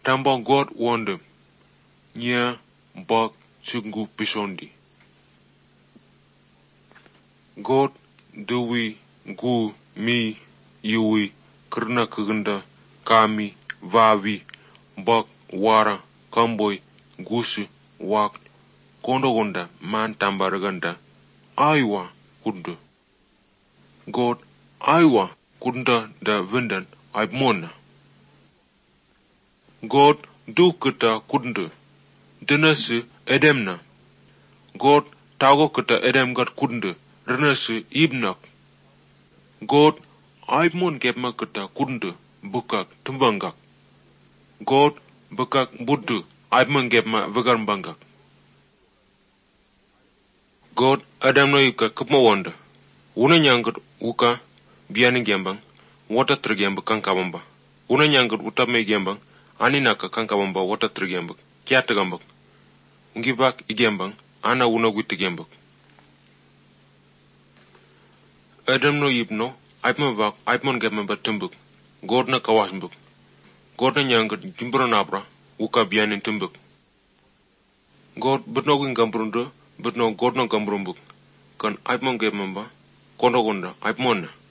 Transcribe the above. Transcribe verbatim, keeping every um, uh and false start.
Tamba God wonder. Nya bak chungu pishondi. God dewi gu mi yui kerna kegenda kami vavi bak wara kamboy gusu wak kondo gonda man tambaraganda aiwa kunda. God aiwa kunda da vindan aibmona. God du kita kunda dinasi edemna. God tago kita edem gat kunda dinasi ibnak. God aibmon kepma kita kunda bukak tumbangak. God bukak buddha aibmon kepma vegan bangak. God adam no yuka kapma wanda. Una nyangat uka biani gembang wata trigembang kankabamba. Una nyangat utame gembang ani naka kankabamba wata trigembang kiata gambang. Ungibak igembang ana una guti gembang. Adam no yipno aibman vak aibman gembang batumbuk. God na kawasmbuk. God na nyangat gimbro nabra uka biani tumbuk. God betno ging gambrunda betno God no gambrumbuk kan aibman gembang ba kondo gonda aibmona.